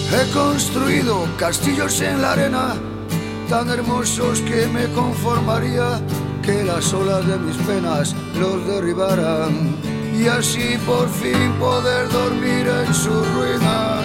He construido castillos en la arena tan hermosos que me conformaría que las olas de mis penas los derribaran y así por fin poder dormir en sus ruinas.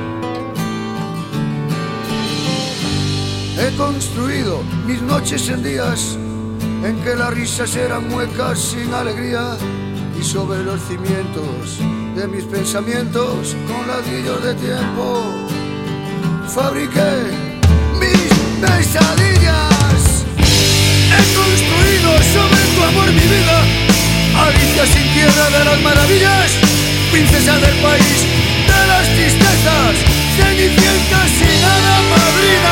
He construido mis noches en días en que las risas eran muecas sin alegría y sobre los cimientos de mis pensamientos con ladrillos de tiempo fabriqué mis pesadillas. He construido sobre tu amor mi vida, Alicia sin tierra de las maravillas, princesa del país de las tristezas, cenicienta sin hada madrina.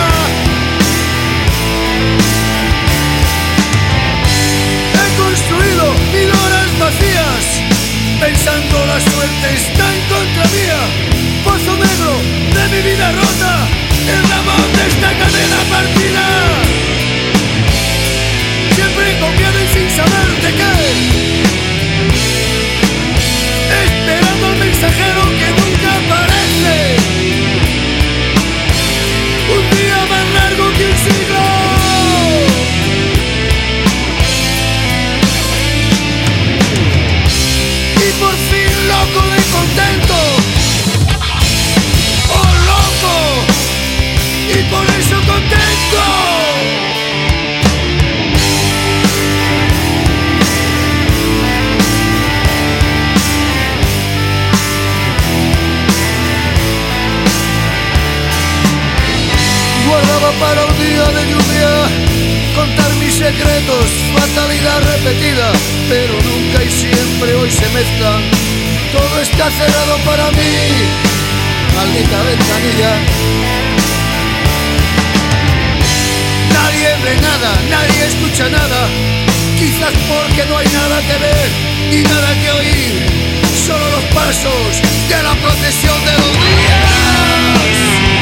He construido 1000 horas vacías, pensando la suerte está en contra mía, pozo negro de mi vida rota, el ramón de esta cadena partida. Siempre con miedo y sin saber de qué, esperando al mensajero que nunca aparece. Un día más largo que un siglo. Y por fin loco de contento, oh loco, y por eso contento. Guardaba para un día de lluvia contar mis secretos, fatalidad repetida, pero nunca y siempre hoy se mezclan. Todo está cerrado para mí, maldita ventanilla. Nadie ve nada, nadie escucha nada, quizás porque no hay nada que ver y nada que oír, solo los pasos de la procesión de los días.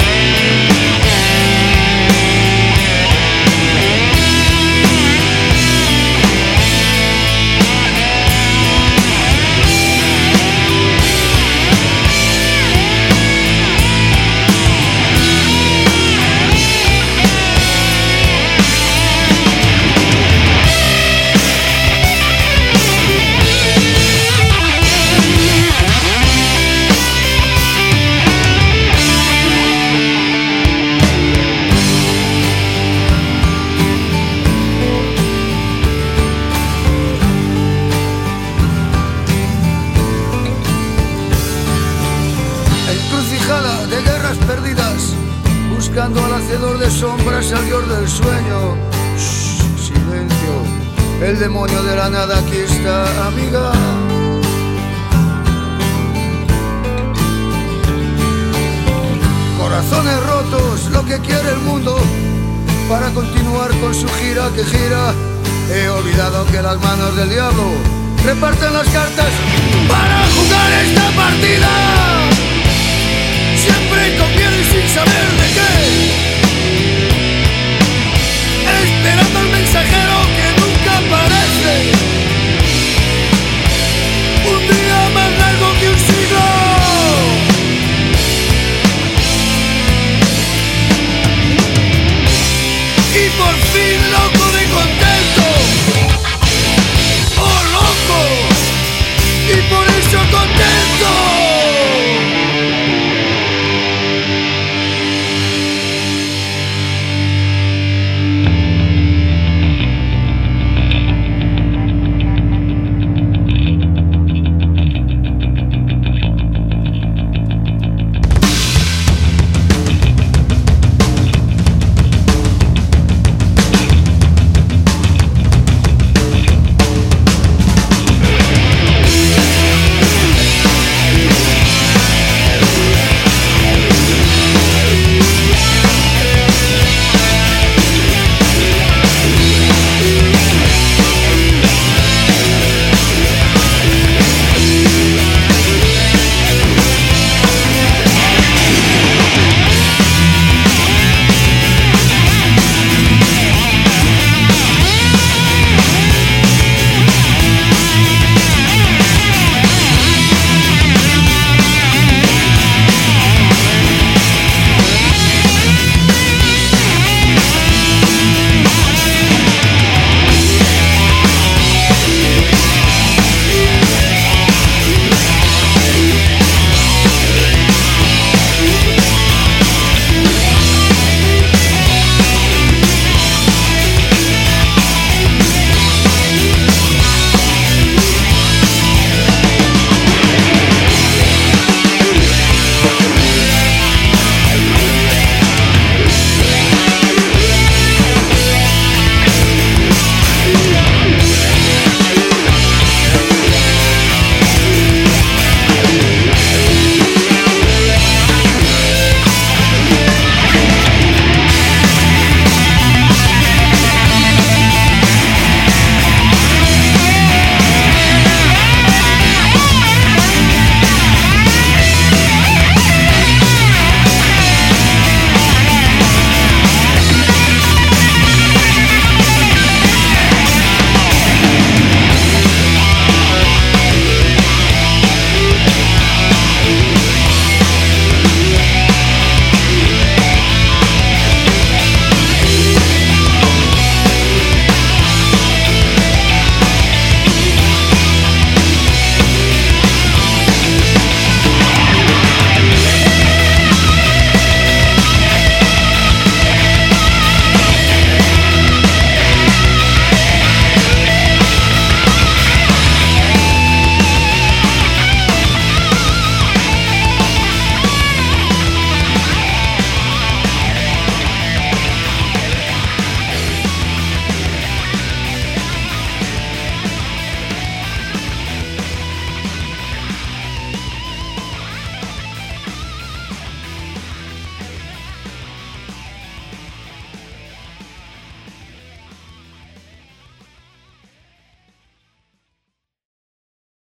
De guerras perdidas, buscando al hacedor de sombras salió del sueño. Shh, silencio, el demonio de la nada aquí está, amiga. Corazones rotos, lo que quiere el mundo para continuar con su gira que gira. He olvidado que las manos del diablo reparten las cartas para jugar esta partida. Siempre con miedo y sin saber de qué, esperando al mensajero que nunca aparece. Un día más largo que un siglo. Y por fin loco